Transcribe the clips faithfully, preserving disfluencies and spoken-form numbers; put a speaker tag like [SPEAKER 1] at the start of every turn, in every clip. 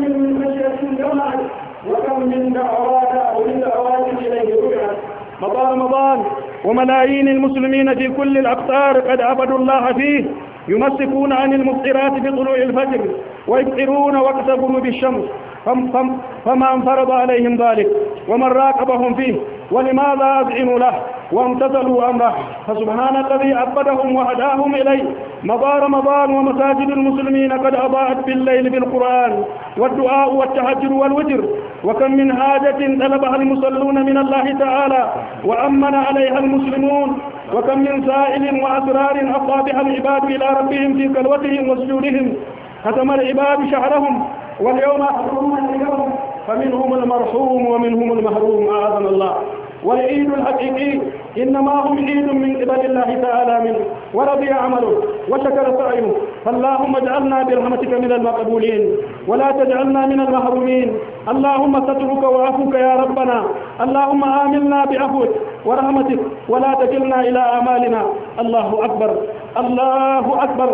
[SPEAKER 1] من خشية جمعت وكم من دعوات أو من دعوات إليه رجعت. مضى رمضان وملايين المسلمين في كل الأقطار قد عبدوا الله فيه، يمسكون عن المفطرات بطلوع الفجر ويفطرون وقت غروب الشمس، فما انفرض عليهم ذلك ومن راقبهم فيه ولماذا أذعنوا له وامتثلوا أمره، فسبحان الذي عبدهم وهداهم إليه. مضى رمضان ومساجد المسلمين قد أضاءت بالليل بالقرآن والدعاء والتهجد والوتر، وكم من حاجة طلبها المصلون من الله تعالى وأمن عليها المسلمون، وكم من سائل وأسرار أفضى بها العباد إلى ربهم في خلوتهم وسجودهم. ختم العباد شهرهم واليوم يحضرون اليوم، فمنهم المرحوم ومنهم المحروم أعاذنا الله. والعيد الحقيقي إنما هم عيد من قبل الله تعالى منه ورضي عمله وشكر سعيه، فاللهم اجعلنا برحمتك من المقبولين ولا تجعلنا من المحرومين. اللهم سترك وعفوك يا ربنا، اللهم آملنا بعفوك ورحمتك ولا تكلنا إلى أعمالنا. الله أكبر الله أكبر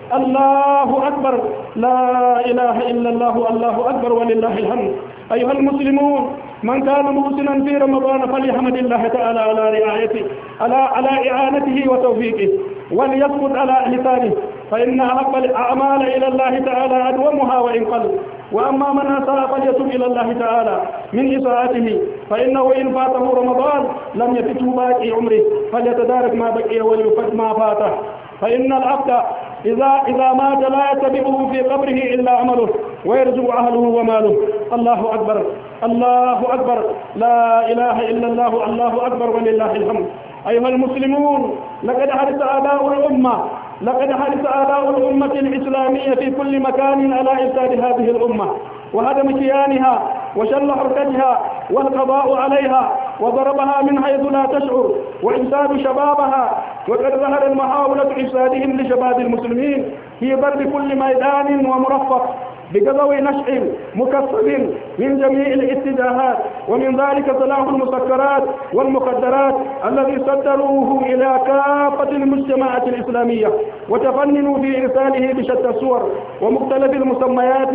[SPEAKER 1] الله أكبر، لا إله إلا الله، الله أكبر ولله الحمد. أيها المسلمون، من كان محسنا في رمضان فليحمد الله تعالى على رعايته على على إعانته وتوفيقه وليسكت على لسانه، فإن أحب الأعمال إلى الله تعالى أدومها وإن قل. وأما من أساء فليتب إلى الله تعالى من إساءته، فإنه إن فاته رمضان لم يفته باقي عمره، فليتدارك ما بقي وليفت ما فاته. فإن العبد إذا إذا مات لا يتبعه في قبره إلا عمله ويرجع أهله وماله. الله أكبر الله أكبر، لا إله إلا الله، الله أكبر ولله الحمد. أيها المسلمون، لقد حرص آباء الأمة لقد حرص آباء الأمة الإسلامية في كل مكان على إفساد هذه الأمة وهدم كيانها وشل حركتها والقضاء عليها وضربها من حيث لا تشعر وإفساد شبابها. وقد ظهر المحاولة إفسادهم لشباب المسلمين في ضرب كل ميدان ومرفق بجذو نشع مكثف من جميع الاتجاهات، ومن ذلك سلاح المسكرات والمخدرات الذي صدروه إلى كافة المجتمعات الإسلامية وتفننوا في إرساله بشتى الصور ومختلف المسميات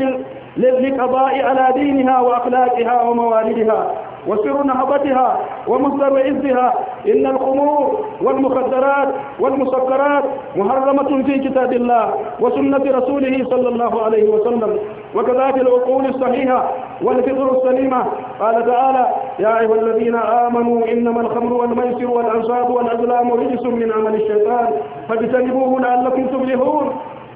[SPEAKER 1] للقضاء على دينها وأخلاقها ومواردها وسر نهضتها ومصدر عزها. إن الخمور والمخدرات والمسكرات محرمة في كتاب الله وسنة رسوله صلى الله عليه وسلم، وكذلك العقول الصحيحة والفطر السليمة. قال تعالى: يا أيها الذين آمنوا إنما الخمر والميسر والأنصاب والأزلام رجس من عمل الشيطان فاجتنبوه لعلكم تفلحون.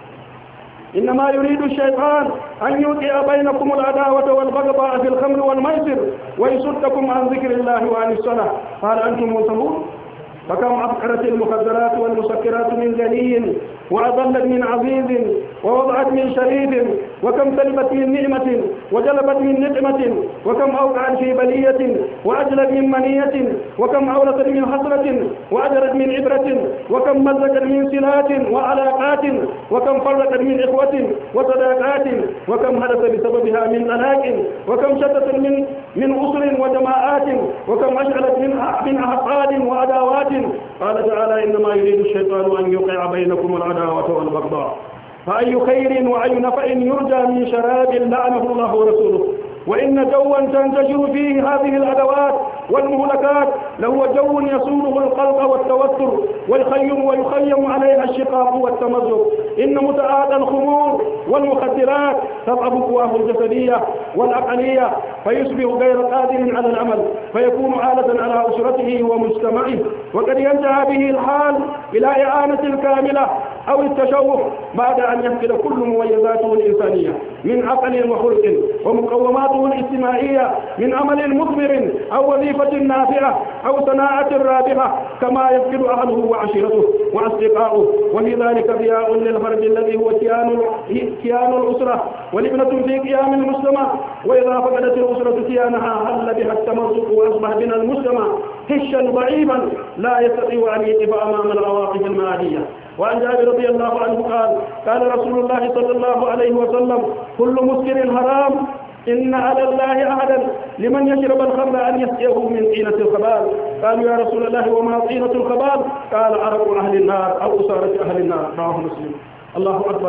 [SPEAKER 1] إنما يريد الشيطان أن يوقع بينكم العداوة والبغضاء في الخمر والميسر ويصدكم عن ذكر الله وعن الصلاة، قال أنتم منتهون. فكم أفقرت المخدرات والمسكرات من غني وأضلت من عزيز ووضعت من شريف، وكم سلبت من نعمة وجلبت من نقمة، وكم أوقعت في بلية وأجلت من منية، وكم أورثت من حسرة وأجرت من عبرة، وكم مزقت من صلات وعلاقات، وكم فرقت من إخوة وصداقات، وكم حدث بسببها من طلاق، وكم شتت من من أسر وجماعات، وكم أشعلت من من أحقاد وعداوات. قال تعالى: إنما يريد الشيطان أن يوقع بينكم العداوة والبغضاء. فأي خير وأي نفع يرجى من شراب لعنه الله ورسوله؟ وإن جوا تنتشر فيه هذه الأدوات والمهلكات لهو جو يصوله القلق والتوتر ويخيم ويخيم عليها الشقاق والتمزق. إن متعاطى الخمور والمخدرات تضعف قواه الجسدية والعقلية فيصبح غير قادر على العمل، فيكون عالة على أسرته ومجتمعه، وقد ينتهي به الحال إلى إعانة الكاملة أو التشوه بعد أن يفقد كل مميزاته الإنسانية من عقل وخلق ومقوماته الاجتماعية من عمل مثمر أو وظيفة نافعة أو صناعة رابحة، كما يفقد أهله وعشيرته وأصدقائه. وفي ذلك ضياء للفرد الذي هو كيان كيان الأسرة والابنة في قيام المجتمع، وإذا فقدت الأسرة كيانها هل بها التمزق وأصبح بنا المجتمع هشا ضعيفا لا يستطيع أن يقف أمام العواقب المادية. وعن جابر رضي الله عنه قال: قال رسول الله صلى الله عليه وسلم: كل مسكر حرام، إن على الله عهدا لمن يشرب الخمر أن يسقيه من طينة الخبال. قالوا: يا رسول الله وما طينة الخبال؟ قال: عرق أهل النار أو أسارة أهل النار. رواه مسلم. الله أكبر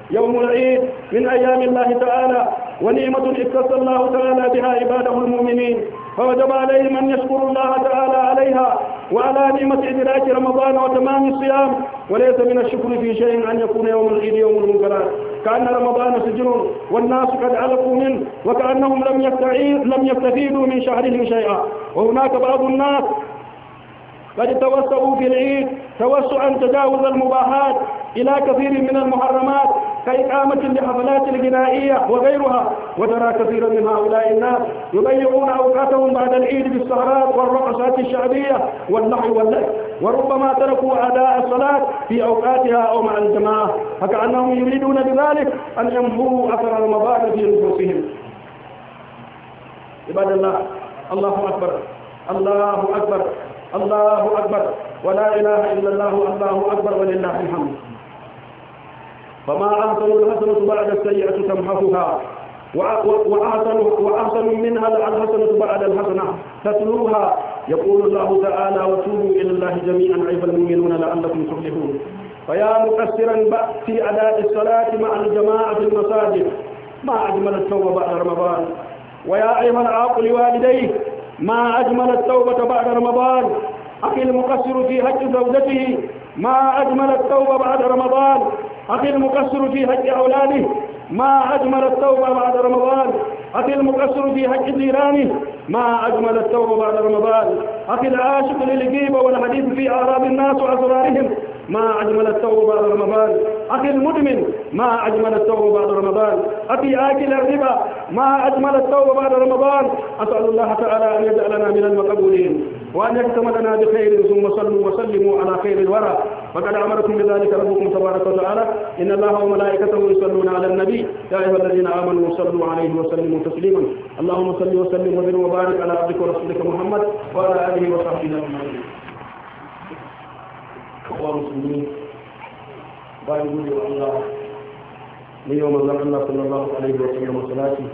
[SPEAKER 1] يوم العيد من أيام الله تعالى، ونعمة اختص الله تعالى بها عباده المؤمنين، فوجب عليهم أن يشكروا الله تعالى عليها وعلى نعمة إدراك رمضان وتمام الصيام. وليس من الشكر في شيء أن يكون يوم العيد يوم المنكرات، كأن رمضان سجن والناس قد علقوا منه، وكأنهم لم لم يستفيدوا من شهرهم شيئا. وهناك بعض الناس قد توسعوا في العيد توسعا تجاوز المباحات إلى كثير من المحرمات كإقامة لحفلات الغنائية وغيرها، وترى كثيرا من هؤلاء الناس يضيعون أوقاتهم بعد العيد بالسهرات والرقصات الشعبية واللهو واللعب، وربما تركوا أداء الصلاة في أوقاتها أو مع الجماعة، فكأنهم يريدون بذلك أن يمحوا أثر رمضان في نفوسهم. عباد الله، الله أكبر الله أكبر الله أكبر، ولا إله إلا الله، الله أكبر ولله الحمد. فما أحسن الحسنة بعد السيئة تمحفها، وأحسن وأحسن منها الحسنة بعد الحسنة تتلوها. يقول الله تعالى: وتوبوا إلى الله جميعا أيها المؤمنون لعلكم تفلحون. فيا مقصرا في أداء الصلاة مع الجماعة في المساجد، ما أجمل التوبة بعد رمضان. ويا أيها العاقل والديه، ما أجمل التوبة بعد رمضان. أخي المقصر في حق زوجته، ما أجمل التوبة بعد رمضان. أخي المقصر في حق أولاده، ما أجمل التوبة بعد رمضان. أخي المقصر في حق جيرانه، ما أجمل التوبة بعد رمضان. أخي العاشق للغيبة والحديث في أعراض الناس وأسرارهم، ما أجمل التوبة بعد رمضان. أخي المدمن، ما أجمل التوبة بعد رمضان. أخي آكل الربا، ما أجمل التوبة بعد رمضان. أسأل الله تعالى أن يجعلنا من المقبولين، وأن يختم لنا بخير، ثم صلوا وسلموا على خير الورى، فقد أمركم بذلك ربكم تبارك وتعالى: إن الله وملائكته يصلون على النبي يا أيها الذين آمنوا صلوا عليه وسلموا تسليما. اللهم صل وسلم وبارك وبارك على عبدك ورسولك محمد وعلى آله وصحبه أجمعين. أخوة المسلمين، bayan gode wa Allah ne yau manzon Allah sallallahu alaihi wa sallam salati.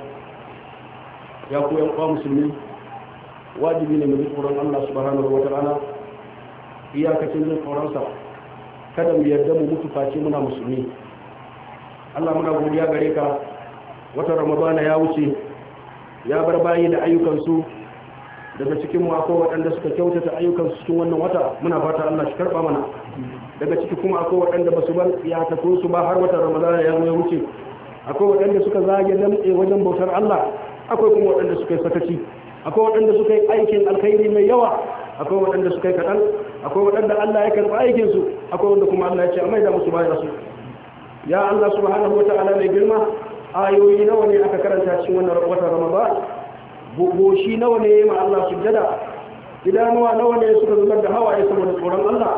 [SPEAKER 1] Ya ku yan uwa musulmi, wajibi ne mu ji tsoron Allah subhanahu wa ta'ala iyakacin jin tsoronsa, kada mu yarda mu mutu face muna musulmi. Allah, muna godiya gare ka, watan Ramadana ya wuce ya bar bayi da ayyukansu. Daga cikin mu akwai waɗanda suka kyautata ayyukansu cikin wannan wata, muna fata Allah shi karɓa mana. Daga ciki kuma akwai waɗanda ba su bar iyakatun su ba har watan Ramadana ya zo ya wuce. Akwai waɗanda suka zage lamtse wajen bautar Allah, akwai kuma waɗanda suka yi sakaci, akwai waɗanda suka yi aikin alkhairi mai yawa, akwai waɗanda suka yi kaɗan, akwai waɗanda Allah ya karɓi aikinsu, akwai wanda kuma Allah ya ce a maida musu bayan su. Ya Allah subhanahu wa ta'ala mai girma, ayoyi nawa ne aka karanta cikin wannan watan Ramadan? Goshi nawa ne ma Allah sujjada? Idanuwa nawa ne suka zubar da hawaye saboda tsoron Allah?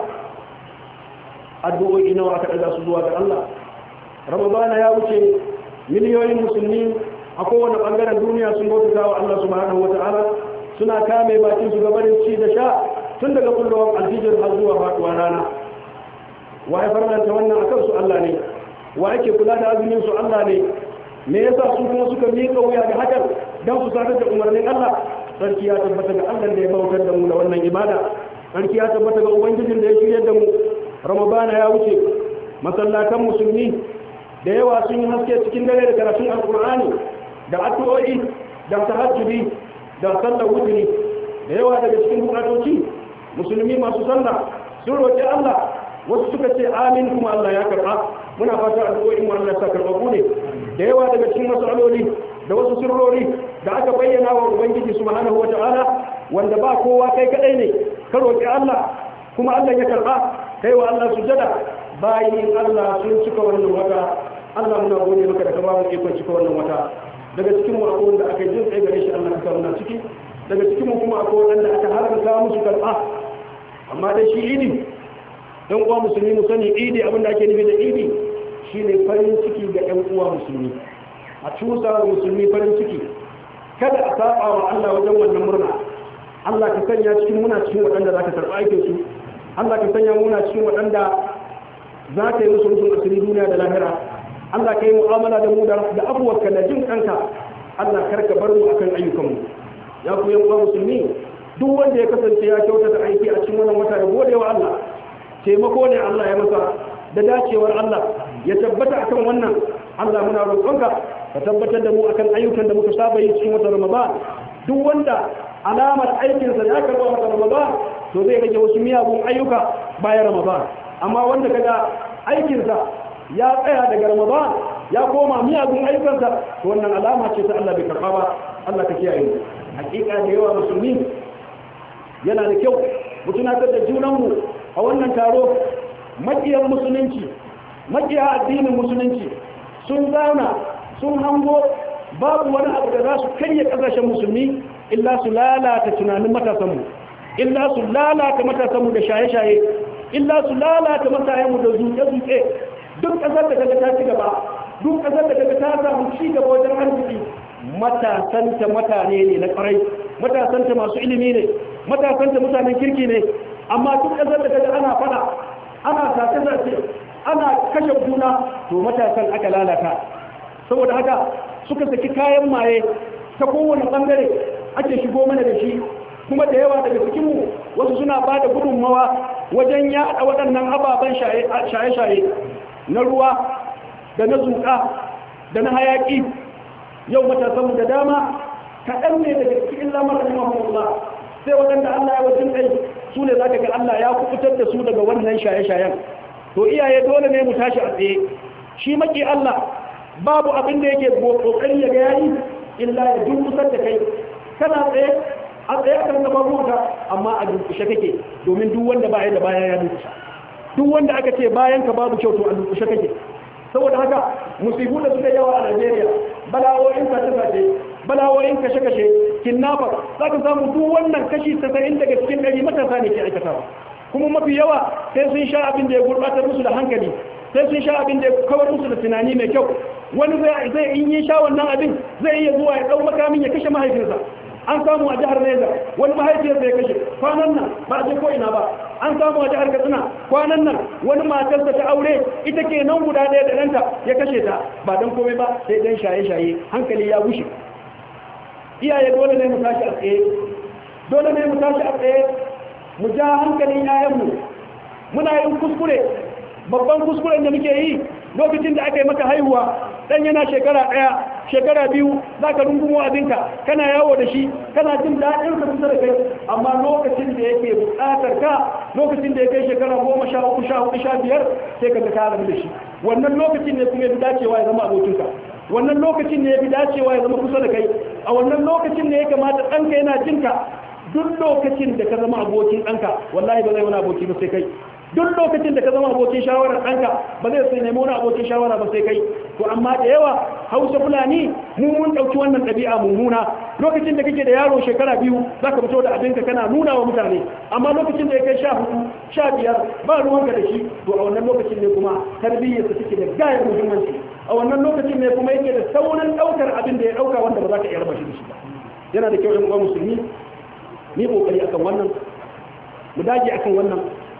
[SPEAKER 1] Addu'o'i nawa aka ɗaga su zuwa ga Allah? Ramadana ya wuce, miliyoyin musulmi a kowane ɓangaren duniya sun bautata wa Allah subhanahu wa ta'ala, suna kame bakin su gabanin ci da sha tun daga kullum alfijir har zuwa faɗuwa rana. Wa ya farlanta wannan a kansu? Allah ne. Wa yake kula da azumin su? Allah ne. Me yasa su kuma suka miƙa wuya ga hakan don su sadar da umarnin Allah? Sarki ya tabbata ga Allah da ya bautar da mu da wannan ibada. Sarki ya tabbata ga Ubangijin da ya shirya da mu. Ramadana ya wuce, masallatan musulmi da yawa sun yi haske cikin dare da karatun alkur'ani da addu'o'i da tahajjudi da sallar wutri. Da yawa daga cikin bukatoci musulmi masu sallah sun roƙi Allah, wasu suka ce amin kuma Allah ya karɓa. Muna fata addu'o'in mu Allah ya sa karɓaɓu ne. Da yawa daga cikin masaloli da wasu sirrori da aka bayyana wa Ubangiji subhanahu wa ta'ala, wanda ba kowa kai kadai ne ka roƙi Allah kuma Allah ya karɓa, kai wa Allah sujada. Bayin Allah sun cika wannan wata, Allah muna gode maka da ka ba mu ikon cika wannan wata. Daga cikin mu akwai wanda aka jin tsaye gare shi, Allah ka muna ciki. Daga cikin mu kuma akwai wanda aka haramta musu karɓa. Amma dai shi idi, dan uwa musulmi mu sani idi, abinda ake nufi da idi shine farin ciki ga ɗan uwa musulmi. A cusa wa musulmi farin ciki, kada a saba wa Allah wajen wannan murna. Allah ka sanya cikin muna cikin waɗanda za ka karɓa aikin su. Allah ka sanya muna cikin waɗanda za ka yi musu rufin asiri duniya da lahira. Allah ka yi mu'amala da mu da abubuwarka da jin kanka. Allah kar ka bar mu akan ayyukanmu. Ya ku yan uwa musulmi, duk wanda ya kasance ya kyautata aiki a cikin wannan wata ya gode wa Allah. Taimako ne Allah ya masa da dacewar Allah. ya tabbata akan wannan. Allah muna roƙonka ka tabbatar da mu akan ayyukan da muka saba yi cikin watan Ramadan. Duk wanda alamar aikinsa ya karɓa watan Ramadan to zai rage wasu miyagun ayyuka bayan Ramadan. Amma wanda kaga aikinsa ya tsaya daga Ramadan ya koma miyagun ayyukansa to wannan alama ce ta Allah bai karɓa ba. Allah ka kiyaye mu. Hakika da yawa musulmi yana da kyau mu tunatar da junanmu a wannan taro makiyan musulunci, makiya addinin musulunci sun zauna sun hango babu wani abu da za su karya kasashen musulmi illa su lalata tunanin matasanmu, illa su lalata matasanmu da shaye-shaye, illa su lalata matayenmu da zuke-zuke. Duk ƙasar da kaga ta ci gaba, duk ƙasar da kaga ta samu ci gaba wajen arziki, matasanta mutane ne na ƙwarai, matasanta masu ilimi ne, matasanta mutanen kirki ne. Amma duk ƙasar da kaga ana fada, ana sace-sace, ana kashe juna, to matasan aka lalata. Saboda haka suka saki kayan maye ta kowane bangare ake shigo mana da shi, kuma da yawa daga cikinmu wasu suna ba da gudunmawa wajen yaɗa waɗannan ababen shaye-shaye na ruwa da na zuƙa da na hayaƙi. Yau matasanmu da dama kaɗan ne daga cikin lamarin mahimmanci, sai waɗanda Allah ya wajen ɗai su ne za ka ga Allah ya kubutar da su daga wannan shaye-shayen. To iyaye dole ne mu tashi a tsaye. Shi maki Allah babu abin da yake kokari ya ga yayi illa ya dunkusar da kai. Kana tsaye a tsaye kan gaba ruwanka amma a dunkushe kake, domin duk wanda ba ya da baya ya dunkusha. Duk wanda aka ce bayan ka babu kyau to a dunkushe kake. Saboda haka musibu da suka yawa a Najeriya, bala'o'in sace-sace, bala'o'in kashe-kashe, kidnapper, za ka samu duk wannan kashi tasa'in daga cikin ɗari matasa ne ke aikatawa. Kuma mafi yawa sai sun sha abin da ya gurbatar musu da hankali, sai sun sha abin da ya kawar musu da tunani mai kyau. Wani zai in yi sha wannan abin zai iya zuwa ya ɗau makamin ya kashe mahaifinsa. An samu a jihar Niger wani mahaifiyarsa ya kashe, kwanan nan ba a je ko ina ba. An samu a jihar Katsina kwanan nan wani matarsa ta aure ita ke nan guda ɗaya da ɗanta ya kashe ta, ba don komai ba sai dan shaye-shaye, hankali ya bushe. Iyaye dole ne mu tashi a tsaye, dole ne mu tashi a tsaye mu ja hankalin yayanmu. Muna yin kuskure, babban kuskuren da muke yi lokacin da aka yi maka haihuwa, dan yana shekara ɗaya shekara biyu za ka rungumo abinka kana yawo da shi kana jin daɗin ka kusa da kai, amma lokacin da yake buƙatar ka, lokacin da ya kai shekara goma sha uku sha hudu sha biyar sai ka ga ka rabu da shi. Wannan lokacin ne kuma ya fi dacewa ya zama abokinka, wannan lokacin ne ya fi dacewa ya zama kusa da kai, a wannan lokacin ne ya kamata ɗanka yana jinka. Duk lokacin da ka zama abokin ɗanka wallahi ba zai wani aboki ba sai kai. Duk lokacin da ka zama abokin shawarar ɗanka ba zai sai nemo wani abokin shawara ba sai kai. To amma da yawa Hausa Fulani mu mun ɗauki wannan ɗabi'a mummuna. Lokacin da kake da yaro shekara biyu za ka fito da abinka kana nuna wa mutane, amma lokacin da ya kai sha hudu sha biyar ba ruwanka da shi, to a wannan lokacin ne kuma tarbiyyarsa take da gayar muhimmanci. A wannan lokacin ne kuma yake da saurin ɗaukar abin da ya ɗauka wanda ba za ka iya raba shi da shi ba. Yana da kyau ɗan uwa musulmi ni kokari akan wannan, mu dage akan wannan,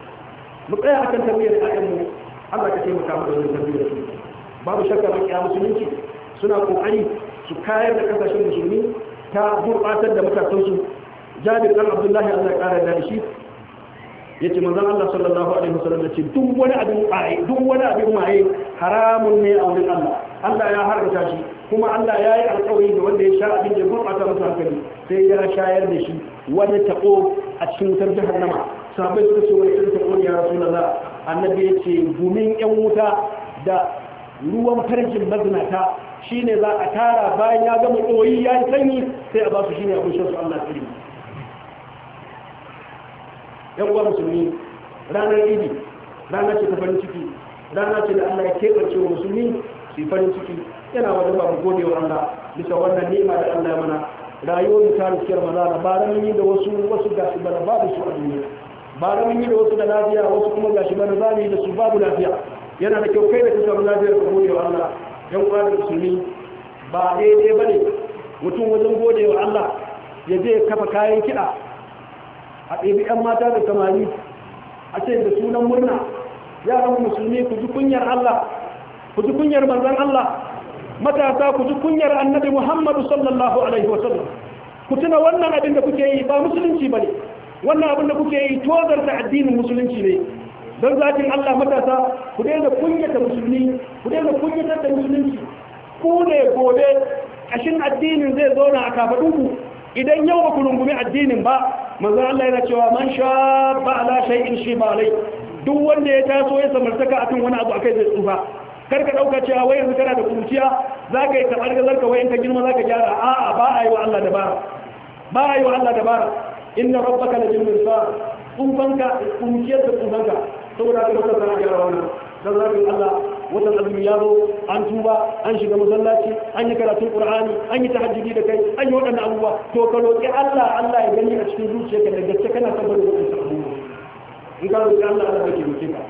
[SPEAKER 1] mu tsaya akan tarbiyyar ƴaƴanmu. Allah ka taimaka mu da wannan tarbiyyar su. Babu shakka makiya musulunci suna kokari su kayar da kasashen musulmi ta gurbatar da matasansu. Jabir dan Abdullahi Allah ya kara da shi yace manzon Allah sallallahu alaihi wasallam yace duk wani abin maye duk wani abin maye haramun ne a wurin Allah. Allah ya haramta shi, kuma Allah ya yi alƙawari da wanda ya sha abin da gurbata masa hankali sai ya shayar da shi wani taɓo a cikin wutar jahannama. Sahabbai suka ce wani irin taɓo ne ya Rasulullah? Annabi ya ce gumin ƴan wuta da ruwan farjin mazinata shine za a tara bayan ya gama ɗoyi ya yi sanyi sai a ba su shine abin shan su. Allah tsiri. Yan uwa musulmi, ranar idi rana ce ta farin ciki, rana ce da Allah ya keɓance wa musulmi su farin ciki. Yana wajen ba mu gode wa Allah bisa wannan ni'ima da Allah ya mana. Rayuwar mu ta riskiyar maza ba mun yi da wasu wasu gashi bana babu su a duniya, ba mun yi da wasu da lafiya wasu kuma gashi bana za mu yi da su babu lafiya. Yana da kyau kai da ka samu lafiyar ka gode wa Allah. Yan uwa da musulmi, ba daidai bane mutum wajen gode wa Allah ya je kafa kayan kiɗa a ɗebi ƴan mata da samari a ce da sunan murna. Yaran musulmi ku ji kunyar Allah, ku ji kunyar manzon Allah. Matasa ku ji kunyar annabi Muhammadu sallallahu alaihi wasallam. Ku tuna wannan abin da kuke yi ba musulunci bane, wannan abin da kuke yi tozar da addinin musulunci ne. don zatin Allah matasa ku daina kunyata musulmi ku daina kunyatar da musulunci ku ne gobe kashin addinin zai zauna a kafadunku idan yau ba ku rungumi addinin ba manzon Allah yana cewa man shabba ala shay'in shi ba alai duk wanda ya taso ya samartaka akan wani abu akai zai tsufa kar ka dauka cewa wai yanzu kana da kuciya zaka yi tabar gazar ka wayan ka girma zaka gyara a'a ba a yi wa Allah dabara ba a yi wa Allah dabara inna rabbaka la bil mirsad tsufanka kuciyar da tsufanka saboda ka dauka kana gyara wannan dan zakin Allah watan azumi ya zo an tuba an shiga masallaci an yi karatun qur'ani an yi tahajjudi da kai an yi wadannan abubuwa to ka roki Allah Allah ya gani a cikin zuciyarka da gaske kana saboda wannan abubuwa in ka roki Allah Allah yake roke ka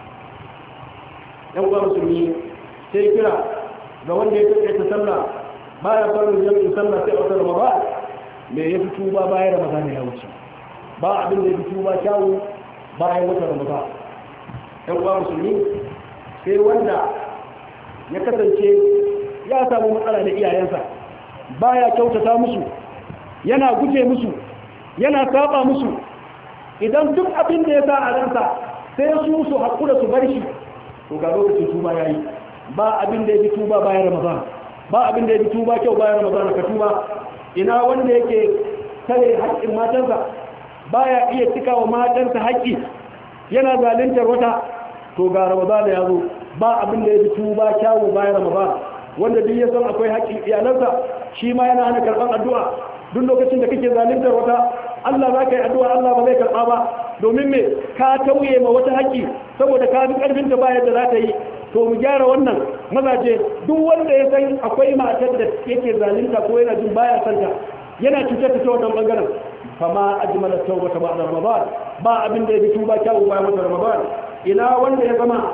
[SPEAKER 1] yan uwa musulmi sai kira ga wanda ya kai ta sallah baya farin jami'in sallah sai a wata ramadan me ya fito ba bayan ramadan ya wuce ba abin da ya fito ba kyawu bayan wata ramadan yan uwa musulmi sai wanda ya kasance ya samu matsala da iyayensa baya kyautata musu yana guje musu yana saba musu idan duk abin da ya sa a ransa sai su su hakura su bar shi to ga lokacin tuba yayi ba abin da ya fi tuba bayan ramadan ba abin da ya fi tuba kyau bayan ramadan ka tuba ina wanda yake tare haƙƙin matansa baya iya cika wa matansa haƙƙi yana zaluntar wata to ga ramadan ya zo ba abin da ya fi tuba kyawu bayan ramadan wanda duk ya san akwai haƙƙin iyalansa shi ma yana hana karɓar addu'a duk lokacin da kake zaluntar wata Allah za ka yi addu'a Allah ba zai karɓa ba domin me ka tauye ma wata haƙƙi saboda ka bi ƙarfin ta bayar da za ta yi to mu gyara wannan mazaje duk wanda ya san akwai matar da yake zalunta ko yana jin baya santa yana cutar ta wannan bangaren fama ajmala tawbata ba'da ramadan ba abin da ya bi tuba kyawu bayan wata ramadan ina wanda ya zama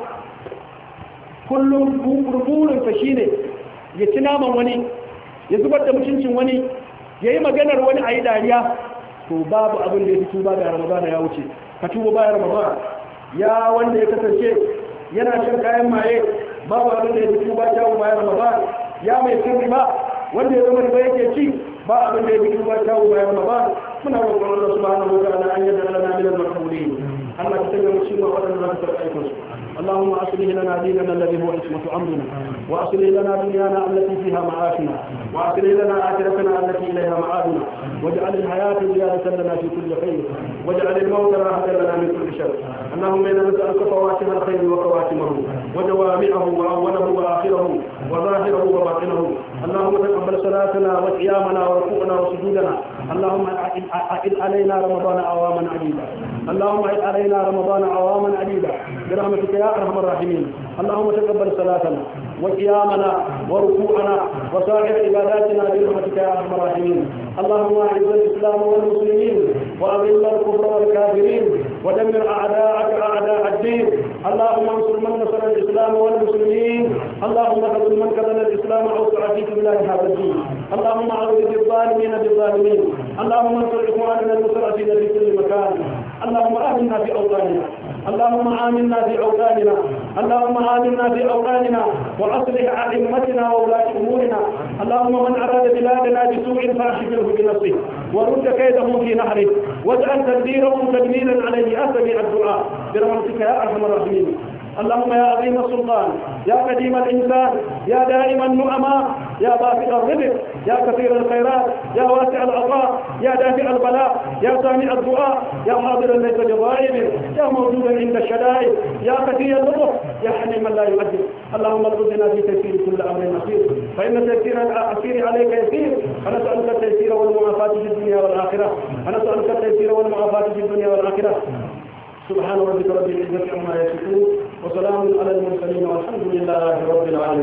[SPEAKER 1] kullum burin sa shine ya ci naman wani ya zubar da mutuncin wani yayi maganar wani ayi dariya to babu abin da ya fi tuba da ramadan ya wuce ka tuba bayan ramadan ya wanda ya kasance yana shan kayan maye babu abin da ya fi tuba kyawu bayan ramadan ya mai sirri ba wanda ya zama riba yake ci ba abin da ya fi tuba kyawu bayan ramadan muna roƙon Allah subhanahu wa ta'ala an yadda lana min al-maqbulin Allah ta sanya mu cikin waɗanda za su karɓi aikinsu اللهم أصلح لنا ديننا الذي هو عصمة أمرنا وأصلح لنا دنيانا التي فيها معاشنا وأصلح لنا آخرتنا التي إليها معادنا واجعل الحياة زيادة لنا في كل خير واجعل الموت راحة لنا من كل شر اللهم إنا نسألك فواتح الخير وخواتمه ودوامعه وأوله وآخره وظاهره وباطنه اللهم تقبل صلاتنا وقيامنا وركوعنا وسجودنا اللهم أعد علينا رمضان عواما عديدة اللهم أعد علينا رمضان عواما عديدة برحمتك يا أرحم الراحمين اللهم تقبل صلاتنا وقيامنا وركوعنا وسائر عباداتنا برحمتك يا أرحم الراحمين اللهم أعز الإسلام والمسلمين وأذل الكفر والكافرين ودمر أعداءك أعداء الدين اللهم انصر من نصر الإسلام والمسلمين اللهم خذل من خذل الإسلام أوسع في بلاد هذا الدين اللهم أعوذ بالظالمين بالظالمين اللهم انصر إخواننا المسرفين في كل مكان اللهم آمنا في أوطاننا اللهم آمنا في أوطاننا اللهم آمنا في أوطاننا وأصلح أئمتنا وولاة أمورنا اللهم من أراد بلادنا بسوء فأشغله بنفسه ورد كيده في نحره واجعل تدبيره تدميرا عليه أسمع الدعاء برحمتك يا أرحم الراحمين اللهم يا عظيم السلطان يا قديم الإنسان يا دائم النعماء يا باسط الرزق يا كثير الخيرات يا واسع العطاء يا دافع البلاء يا سامع الدعاء يا حاضرا ليس بغائب يا موجودا عند الشدائد يا كثير اللطف يا حليما لا يؤدب اللهم ارزقنا في تيسير كل امر نصير فان تيسير العسير عليك يسير فنسالك التيسير والمعافاه في الدنيا والاخره فنسالك التيسير والمعافاه في الدنيا والاخره سبحان ربك رب العزه عما يصفون وسلام على المرسلين والحمد لله رب العالمين.